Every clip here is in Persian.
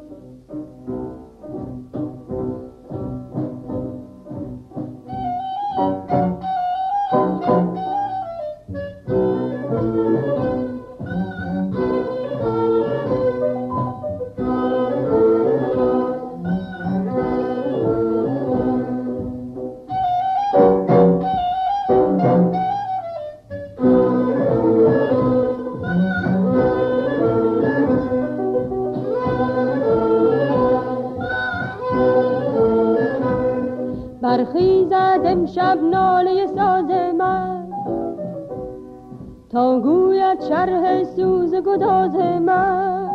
برخیزد امشب ناله ساز من تا گوید شرح سوز گداز من.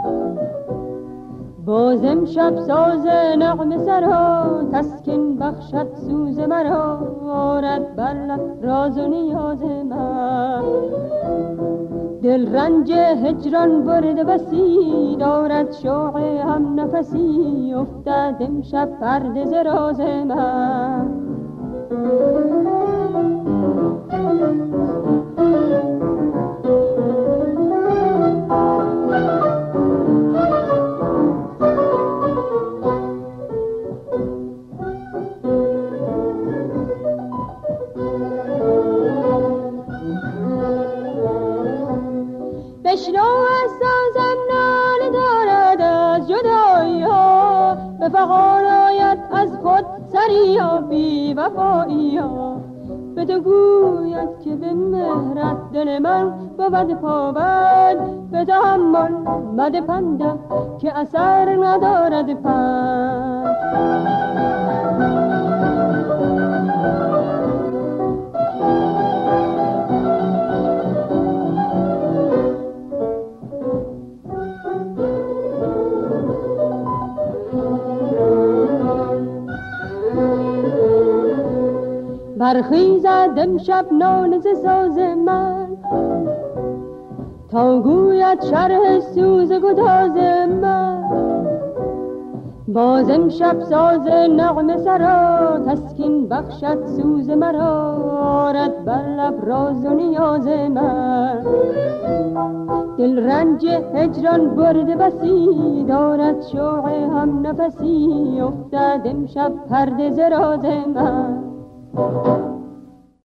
باز امشب ساز نغمه سرا تسکین بخشد سوز مرا، آرد بر لب راز و نیاز من. دل رنج هجران برده بسی، دارد شوق هم نفسی، افتد امشب پرده ز راز من. بشنو از سازم ناله دارد از جدایی ها، به فغان آید از خود سری ها بی وفایی ها. به تو گوید که به مهرت دل من بود پابند، به تحمل مده پندم که اثر ندارد پند. برخیزد امشب ناله ز ساز من تا گوید شرح سوز گداز من. باز امشب ساز نغمه سرا تسکین بخشد سوز مرا، آرد بر لب راز و نیاز من. دل رنج هجران برده بسی، دارد شوق هم نفسی، افتد امشب پرده ز راز من.